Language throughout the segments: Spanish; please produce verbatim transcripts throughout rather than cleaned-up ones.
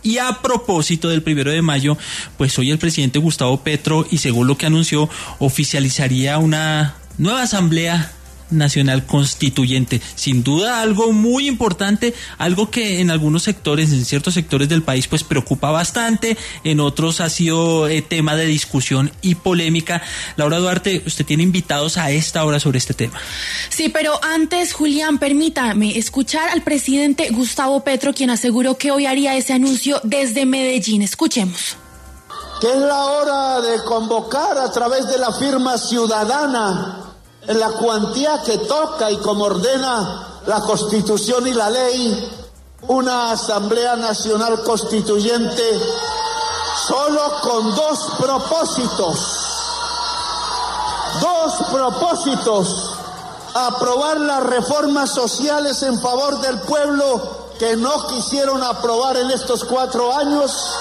Y a propósito del primero de mayo, pues hoy el presidente Gustavo Petro, y según lo que anunció, oficializaría una nueva asamblea nacional constituyente. Sin duda algo muy importante, algo que en algunos sectores, en ciertos sectores del país, pues preocupa bastante, en otros ha sido eh, tema de discusión y polémica. Laura Duarte, usted tiene invitados a esta hora sobre este tema. Sí, pero antes, Julián, permítame escuchar al presidente Gustavo Petro, quien aseguró que hoy haría ese anuncio desde Medellín. Escuchemos. Que es la hora de convocar a través de la firma ciudadana, en la cuantía que toca y como ordena la Constitución y la ley, una Asamblea Nacional Constituyente solo con dos propósitos. Dos propósitos. Aprobar las reformas sociales en favor del pueblo que no quisieron aprobar en estos cuatro años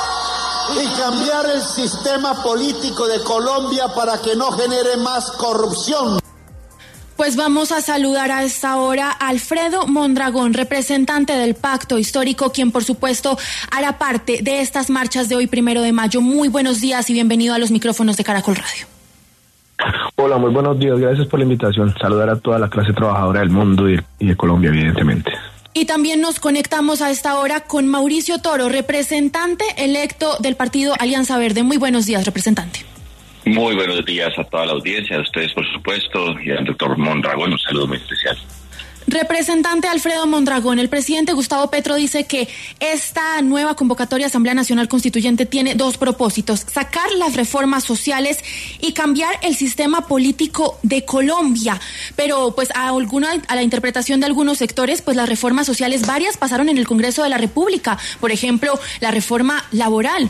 y cambiar el sistema político de Colombia para que no genere más corrupción. Pues vamos a saludar a esta hora a Alfredo Mondragón, representante del Pacto Histórico, quien por supuesto hará parte de estas marchas de hoy primero de mayo. Muy buenos días y bienvenido a los micrófonos de Caracol Radio. Hola, muy buenos días, gracias por la invitación. Saludar a toda la clase trabajadora del mundo y de Colombia, evidentemente. Y también nos conectamos a esta hora con Mauricio Toro, representante electo del partido Alianza Verde. Muy buenos días, representante. Muy buenos días a toda la audiencia, a ustedes por supuesto, y al doctor Mondragón, un saludo muy especial. Representante Alfredo Mondragón, el presidente Gustavo Petro dice que esta nueva convocatoria de Asamblea Nacional Constituyente tiene dos propósitos: sacar las reformas sociales y cambiar el sistema político de Colombia. Pero pues a alguna a la interpretación de algunos sectores, pues las reformas sociales varias pasaron en el Congreso de la República, por ejemplo, la reforma laboral.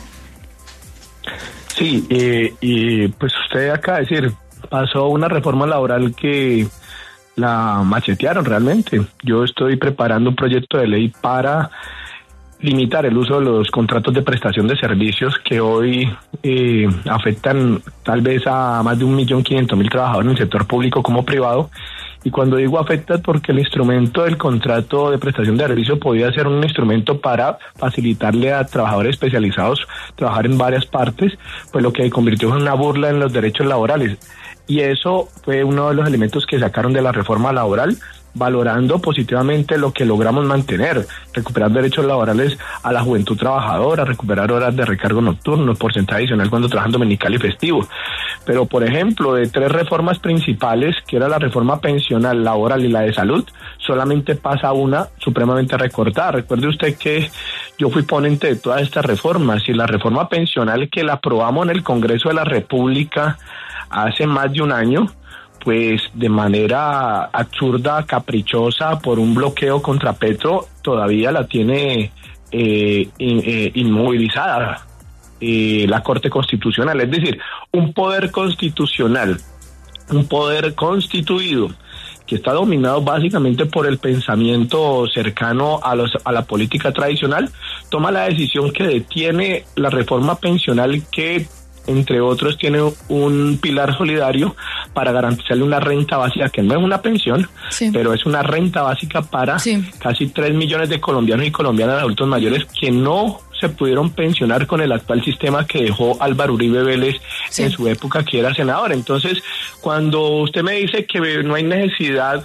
Sí, eh, y pues usted acaba de decir, pasó una reforma laboral que la machetearon realmente. Yo estoy preparando un proyecto de ley para limitar el uso de los contratos de prestación de servicios que hoy eh, afectan tal vez a más de un millón quinientos mil trabajadores en el sector público como privado. Y cuando digo afecta, porque el instrumento del contrato de prestación de servicio podía ser un instrumento para facilitarle a trabajadores especializados trabajar en varias partes, pues lo que convirtió en una burla en los derechos laborales. Y eso fue uno de los elementos que sacaron de la reforma laboral, valorando positivamente lo que logramos mantener, recuperar derechos laborales a la juventud trabajadora, recuperar horas de recargo nocturno, porcentaje adicional cuando trabajan dominical y festivo. Pero, por ejemplo, de tres reformas principales, que era la reforma pensional, laboral y la de salud, solamente pasa una supremamente recortada. Recuerde usted que yo fui ponente de todas estas reformas, y la reforma pensional que la aprobamos en el Congreso de la República hace más de un año, pues de manera absurda, caprichosa, por un bloqueo contra Petro, todavía la tiene eh, in, eh, inmovilizada eh, la Corte Constitucional. Es decir, un poder constitucional, un poder constituido, que está dominado básicamente por el pensamiento cercano a, los, a la política tradicional, toma la decisión que detiene la reforma pensional que, entre otros, tiene un pilar solidario para garantizarle una renta básica, que no es una pensión, sí, pero es una renta básica para sí. casi tres millones de colombianos y colombianas adultos mayores que no se pudieron pensionar con el actual sistema que dejó Álvaro Uribe Vélez sí. en su época, que era senador. Entonces, cuando usted me dice que no hay necesidad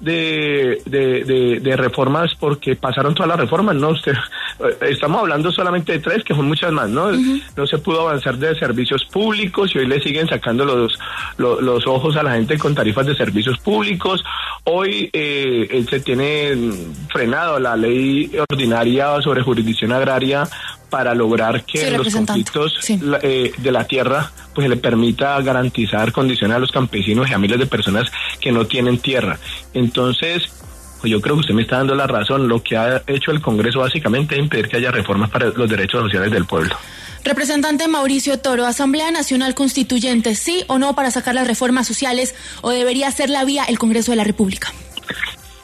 de, de, de, de reformas porque pasaron todas las reformas, no, usted, estamos hablando solamente de tres, que son muchas más, ¿no? Uh-huh. No se pudo avanzar de servicios públicos y hoy le siguen sacando los, los, los ojos a la gente con tarifas de servicios públicos. Hoy eh, se tiene frenado la ley ordinaria sobre jurisdicción agraria para lograr que sí, los conflictos sí. eh, de la tierra pues le permita garantizar condiciones a los campesinos y a miles de personas que no tienen tierra. Entonces, pues yo creo que usted me está dando la razón. Lo que ha hecho el Congreso básicamente es impedir que haya reformas para los derechos sociales del pueblo. Representante Mauricio Toro, ¿Asamblea Nacional Constituyente sí o no para sacar las reformas sociales, o debería ser la vía el Congreso de la República?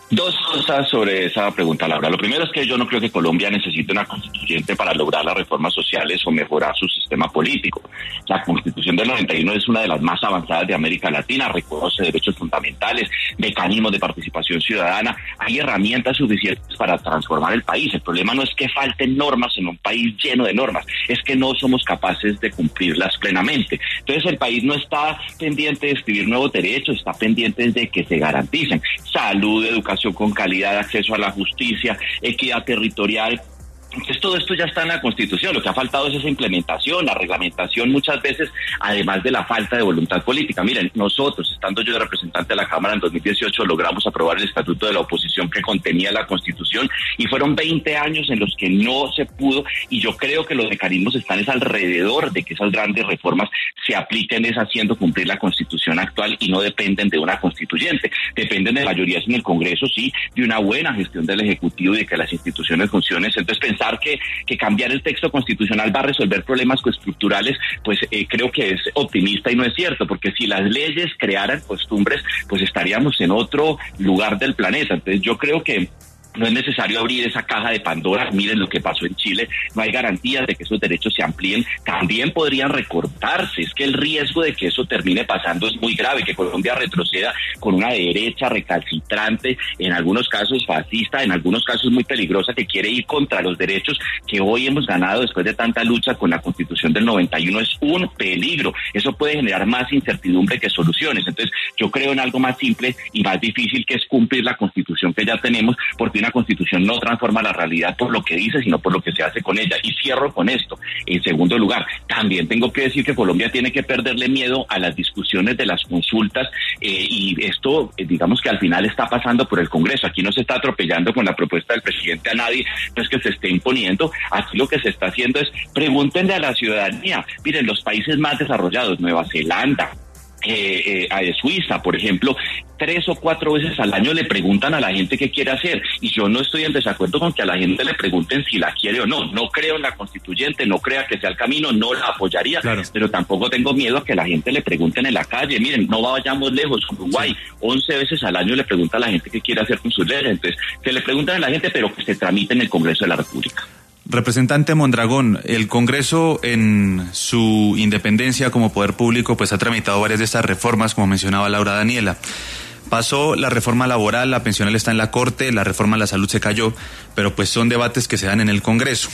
Dos cosas sobre esa pregunta, Laura. Lo primero es que yo no creo que Colombia necesite una constituyente para lograr las reformas sociales o mejorar su sistema político. La Constitución del noventa y uno es una de las más avanzadas de América Latina, reconoce derechos fundamentales, mecanismos de participación ciudadana, hay herramientas suficientes para transformar el país. El problema no es que falten normas en un país lleno de normas, es que no somos capaces de cumplirlas plenamente. Entonces el país no está pendiente de escribir nuevos derechos, está pendiente de que se garanticen salud, educación con calidad, acceso a la justicia, equidad territorial. Entonces todo esto ya está en la Constitución, lo que ha faltado es esa implementación, la reglamentación muchas veces, además de la falta de voluntad política. Miren, nosotros, estando yo de representante de la Cámara en dos mil dieciocho, logramos aprobar el Estatuto de la Oposición que contenía la Constitución y fueron veinte años en los que no se pudo, y yo creo que los mecanismos están es alrededor de que esas grandes reformas se apliquen es haciendo cumplir la Constitución actual y no dependen de una constituyente, dependen de mayorías en el Congreso, sí, de una buena gestión del Ejecutivo y de que las instituciones funcionen. Entonces pensar Que, que cambiar el texto constitucional va a resolver problemas estructurales, pues eh, creo que es optimista y no es cierto, porque si las leyes crearan costumbres, pues estaríamos en otro lugar del planeta. Entonces yo creo que no es necesario abrir esa caja de Pandora. Miren lo que pasó en Chile, no hay garantías de que esos derechos se amplíen, también podrían recortarse. Es que el riesgo de que eso termine pasando es muy grave, que Colombia retroceda con una derecha recalcitrante, en algunos casos fascista, en algunos casos muy peligrosa, que quiere ir contra los derechos que hoy hemos ganado después de tanta lucha con la Constitución del noventa y uno. Es un peligro, eso puede generar más incertidumbre que soluciones. Entonces yo creo en algo más simple y más difícil, que es cumplir la Constitución que ya tenemos, porque una Constitución no transforma la realidad por lo que dice, sino por lo que se hace con ella. Y cierro con esto. En segundo lugar, también tengo que decir que Colombia tiene que perderle miedo a las discusiones de las consultas, eh, y esto, eh, digamos que al final está pasando por el Congreso. Aquí no se está atropellando con la propuesta del presidente a nadie, no es que se esté imponiendo. Aquí lo que se está haciendo es pregúntenle a la ciudadanía. Miren, los países más desarrollados, Nueva Zelanda, Eh, eh, a Suiza, por ejemplo, tres o cuatro veces al año le preguntan a la gente qué quiere hacer, y yo no estoy en desacuerdo con que a la gente le pregunten si la quiere o no. No creo en la constituyente, no crea que sea el camino, no la apoyaría, claro, pero tampoco tengo miedo a que la gente le pregunten en la calle. Miren, no vayamos lejos, Uruguay, sí, once veces al año le pregunta a la gente qué quiere hacer con sus leyes. Entonces, que le preguntan a la gente, pero que se tramite en el Congreso de la República. Representante Mondragón, el Congreso en su independencia como poder público pues ha tramitado varias de estas reformas, como mencionaba Laura Daniela. Pasó la reforma laboral, la pensional está en la Corte, la reforma a la salud se cayó, pero pues son debates que se dan en el Congreso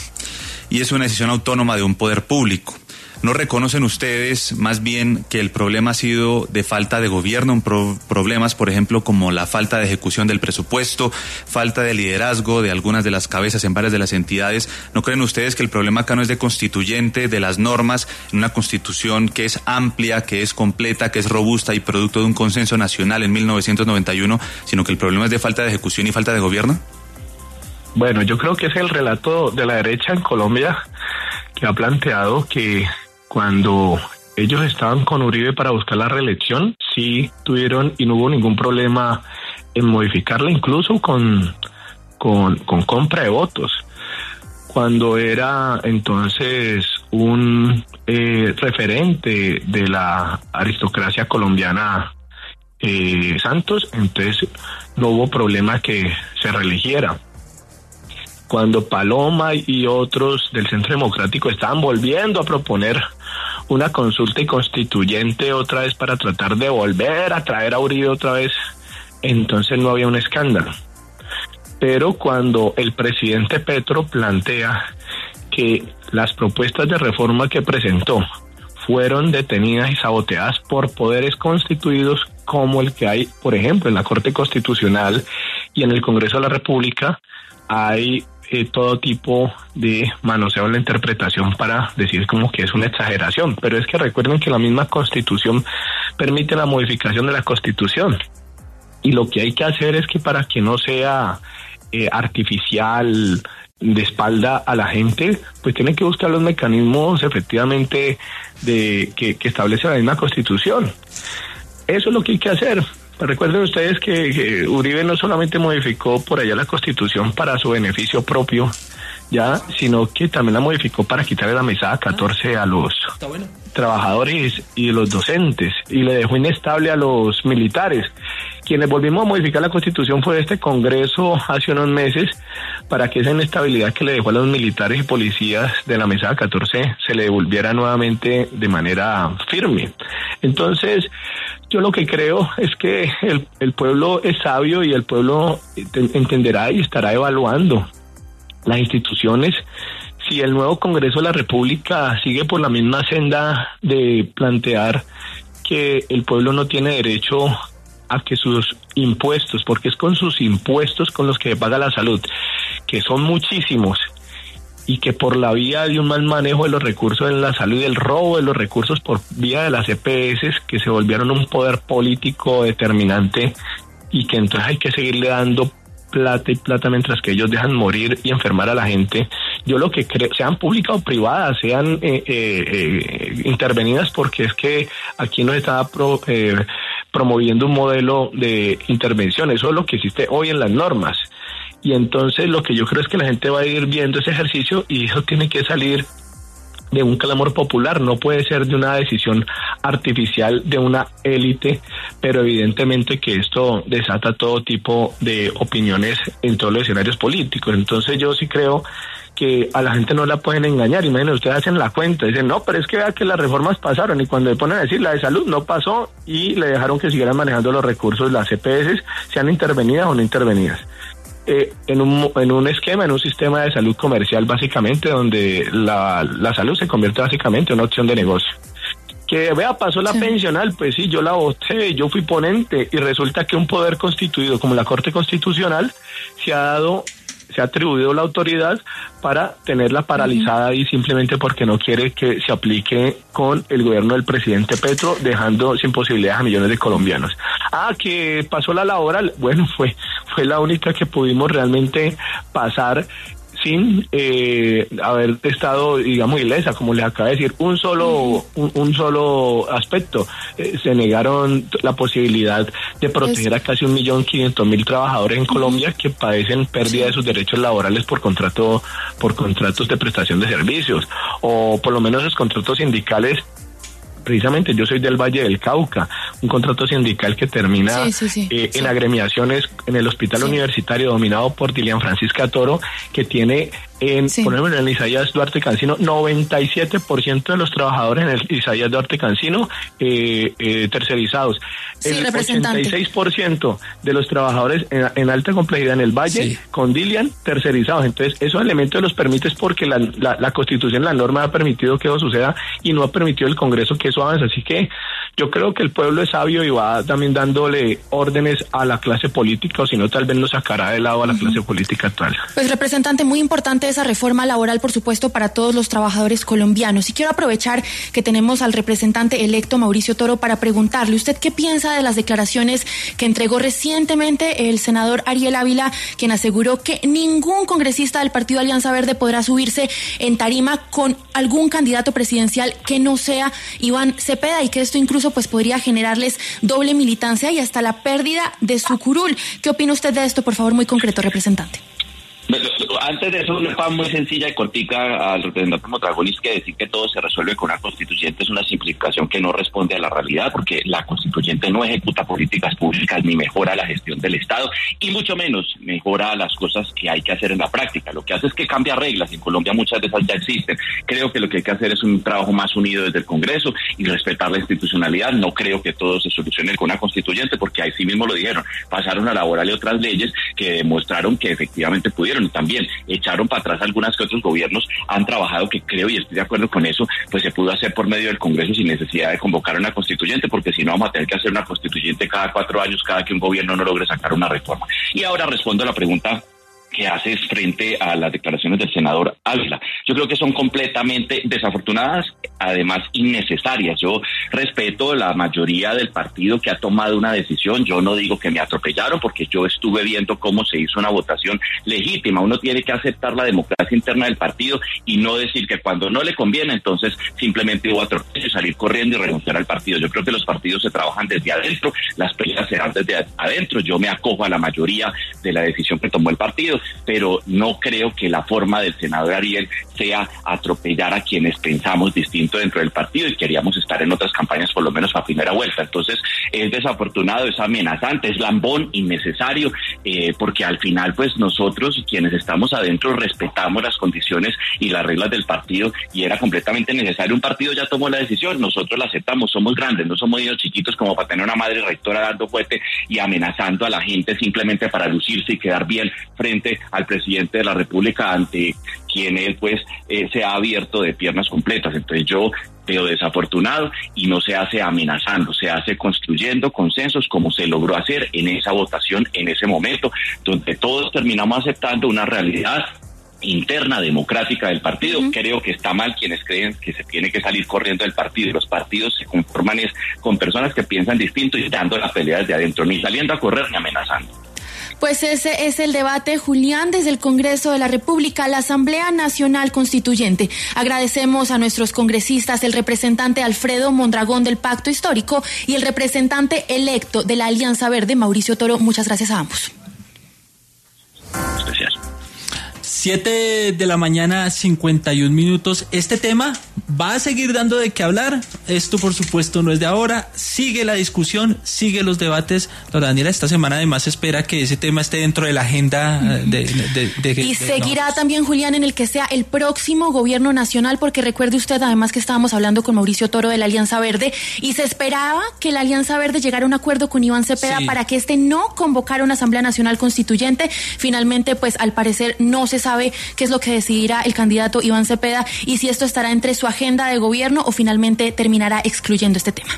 y es una decisión autónoma de un poder público. ¿No reconocen ustedes más bien que el problema ha sido de falta de gobierno, pro- problemas, por ejemplo, como la falta de ejecución del presupuesto, falta de liderazgo de algunas de las cabezas en varias de las entidades? ¿No creen ustedes que el problema acá no es de constituyente, de las normas, en una constitución que es amplia, que es completa, que es robusta y producto de un consenso nacional en mil novecientos noventa y uno, sino que el problema es de falta de ejecución y falta de gobierno? Bueno, yo creo que es el relato de la derecha en Colombia, que ha planteado que cuando ellos estaban con Uribe para buscar la reelección, sí tuvieron y no hubo ningún problema en modificarla, incluso con, con, con compra de votos. Cuando era entonces un eh, referente de la aristocracia colombiana, eh, Santos, entonces no hubo problema que se reeligiera. Cuando Paloma y otros del Centro Democrático estaban volviendo a proponer una consulta y constituyente otra vez para tratar de volver a traer a Uribe otra vez, entonces no había un escándalo. Pero cuando el presidente Petro plantea que las propuestas de reforma que presentó fueron detenidas y saboteadas por poderes constituidos como el que hay, por ejemplo, en la Corte Constitucional y en el Congreso de la República, hay Eh, todo tipo de manoseo en la interpretación para decir como que es una exageración, pero es que recuerden que la misma Constitución permite la modificación de la Constitución, y lo que hay que hacer es que para que no sea eh, artificial, de espalda a la gente, pues tienen que buscar los mecanismos efectivamente de que, que establece la misma Constitución. Eso es lo que hay que hacer. Recuerden ustedes que, que Uribe no solamente modificó por allá la Constitución para su beneficio propio, ya, sino que también la modificó para quitarle la mesada catorce a los trabajadores y los docentes, y le dejó inestable a los militares, quienes volvimos a modificar la Constitución fue este Congreso hace unos meses para que esa inestabilidad que le dejó a los militares y policías de la mesada catorce se le devolviera nuevamente de manera firme. Entonces, yo lo que creo es que el, el pueblo es sabio y el pueblo entenderá y estará evaluando las instituciones. Si el nuevo Congreso de la República sigue por la misma senda de plantear que el pueblo no tiene derecho a que sus impuestos, porque es con sus impuestos con los que se paga la salud, que son muchísimos, y que por la vía de un mal manejo de los recursos en la salud y el robo de los recursos por vía de las E P S, que se volvieron un poder político determinante, y que entonces hay que seguirle dando plata y plata mientras que ellos dejan morir y enfermar a la gente. Yo lo que creo, sean públicas o privadas, sean eh, eh, eh, intervenidas, porque es que aquí no está pro, eh, promoviendo un modelo de intervención. Eso es lo que existe hoy en las normas. Y entonces lo que yo creo es que la gente va a ir viendo ese ejercicio, y eso tiene que salir de un clamor popular, no puede ser de una decisión artificial de una élite, pero evidentemente que esto desata todo tipo de opiniones en todos los escenarios políticos. Entonces yo sí creo que a la gente no la pueden engañar. Imagínense, ustedes hacen la cuenta, dicen, no, pero es que vea que las reformas pasaron, y cuando le ponen a decir la de salud no pasó, y le dejaron que siguieran manejando los recursos, las E P S, sean intervenidas o no intervenidas. Eh, en un en un esquema, en un sistema de salud comercial, básicamente, donde la, la salud se convierte básicamente en una opción de negocio. Que vea, pasó la sí. pensional, pues sí, yo la voté, yo fui ponente, y resulta que un poder constituido como la Corte Constitucional se ha dado, se ha atribuido la autoridad para tenerla paralizada uh-huh. y simplemente porque no quiere que se aplique con el gobierno del presidente Petro, dejando sin posibilidades a millones de colombianos. Ah, que pasó la laboral, bueno, fue fue la única que pudimos realmente pasar sin eh, haber estado, digamos, ilesa, como les acabo de decir, un solo un, un solo aspecto. Eh, se negaron la posibilidad de proteger a casi un millón quinientos mil trabajadores en Colombia que padecen pérdida de sus derechos laborales por contrato por contratos de prestación de servicios, o por lo menos los contratos sindicales. Precisamente yo soy del Valle del Cauca, un contrato sindical que termina sí, sí, sí, eh, sí. en agremiaciones en el hospital sí. universitario dominado por Dilian Francisca Toro, que tiene en, sí. por ejemplo, en el Isaías Duarte Cancino, noventa y siete por ciento de los trabajadores en el Isaías Duarte Cancino eh, eh, tercerizados. Sí, el ochenta y seis por ciento de los trabajadores en, en alta complejidad en el Valle, sí. con Dilian, tercerizados. Entonces, esos elementos los permites porque la, la, la Constitución, la norma ha permitido que eso suceda, y no ha permitido el Congreso que eso avance. Así que yo creo que el pueblo es sabio y va también dándole órdenes a la clase política, o si no, tal vez lo sacará de lado a la uh-huh. clase política actual. Pues, representante, muy importante esa reforma laboral, por supuesto, para todos los trabajadores colombianos. Y quiero aprovechar que tenemos al representante electo Mauricio Toro para preguntarle, ¿usted qué piensa de las declaraciones que entregó recientemente el senador Ariel Ávila, quien aseguró que ningún congresista del Partido Alianza Verde podrá subirse en tarima con algún candidato presidencial que no sea Iván Cepeda, y que esto incluso pues podría generarles doble militancia y hasta la pérdida de su curul? ¿Qué opina usted de esto, por favor, muy concreto, representante? Antes de eso, una cosa muy sencilla y cortica al representante Mondragón, es que decir que todo se resuelve con una constituyente es una simplificación que no responde a la realidad, porque la constituyente no ejecuta políticas públicas ni mejora la gestión del Estado, y mucho menos mejora las cosas que hay que hacer en la práctica. Lo que hace es que cambia reglas. En Colombia muchas de esas ya existen. Creo que lo que hay que hacer es un trabajo más unido desde el Congreso y respetar la institucionalidad. No creo que todo se solucione con una constituyente, porque ahí sí mismo lo dijeron, pasaron a laboral y otras leyes que demostraron que efectivamente pudieron, y también echaron para atrás algunas que otros gobiernos han trabajado, que creo, y estoy de acuerdo con eso, pues se pudo hacer por medio del Congreso sin necesidad de convocar una constituyente, porque si no vamos a tener que hacer una constituyente cada cuatro años, cada que un gobierno no logre sacar una reforma. Y ahora respondo a la pregunta que haces frente a las declaraciones del senador Ávila. Yo creo que son completamente desafortunadas, además innecesarias. Yo respeto la mayoría del partido que ha tomado una decisión. Yo no digo que me atropellaron, porque yo estuve viendo cómo se hizo una votación legítima. Uno tiene que aceptar la democracia interna del partido y no decir que cuando no le conviene, entonces simplemente hubo atropello y salir corriendo y renunciar al partido. Yo creo que los partidos se trabajan desde adentro, las peleas se dan desde adentro. Yo me acojo a la mayoría de la decisión que tomó el partido. pero no creo que la forma del senador Ariel sea atropellar a quienes pensamos distinto dentro del partido y queríamos estar en otras campañas por lo menos a primera vuelta. Entonces es desafortunado, es amenazante, es lambón, innecesario, eh, porque al final pues nosotros quienes estamos adentro respetamos las condiciones y las reglas del partido y era completamente necesario. Un partido ya tomó la decisión, nosotros la aceptamos, somos grandes, no somos niños chiquitos como para tener una madre rectora dando fuerte y amenazando a la gente simplemente para lucirse y quedar bien frente al presidente de la República ante quien él pues eh, se ha abierto de piernas completas. Entonces yo veo desafortunado y no se hace amenazando, se hace construyendo consensos como se logró hacer en esa votación en ese momento, donde todos terminamos aceptando una realidad interna democrática del partido. Uh-huh. Creo que está mal quienes creen que se tiene que salir corriendo del partido. Los partidos se conforman es con personas que piensan distinto y dando la pelea desde adentro, ni saliendo a correr ni amenazando. Pues ese es el debate, Julián, desde el Congreso de la República, la Asamblea Nacional Constituyente. Agradecemos a nuestros congresistas, el representante Alfredo Mondragón del Pacto Histórico y el representante electo de la Alianza Verde, Mauricio Toro. Muchas gracias a ambos. Gracias. Siete de la mañana, cincuenta y un minutos. Este tema va a seguir dando de qué hablar. Esto, por supuesto, no es de ahora. Sigue la discusión, sigue los debates. Laura Daniela, esta semana además espera que ese tema esté dentro de la agenda de... de, de, de y de, seguirá no. también, Julián, en el que sea el próximo gobierno nacional, porque recuerde usted además que estábamos hablando con Mauricio Toro de la Alianza Verde y se esperaba que la Alianza Verde llegara a un acuerdo con Iván Cepeda sí. para que este no convocara una Asamblea Nacional Constituyente. Finalmente, pues al parecer no se sabe qué es lo que decidirá el candidato Iván Cepeda y si esto estará entre su agenda de gobierno o finalmente terminará excluyendo este tema.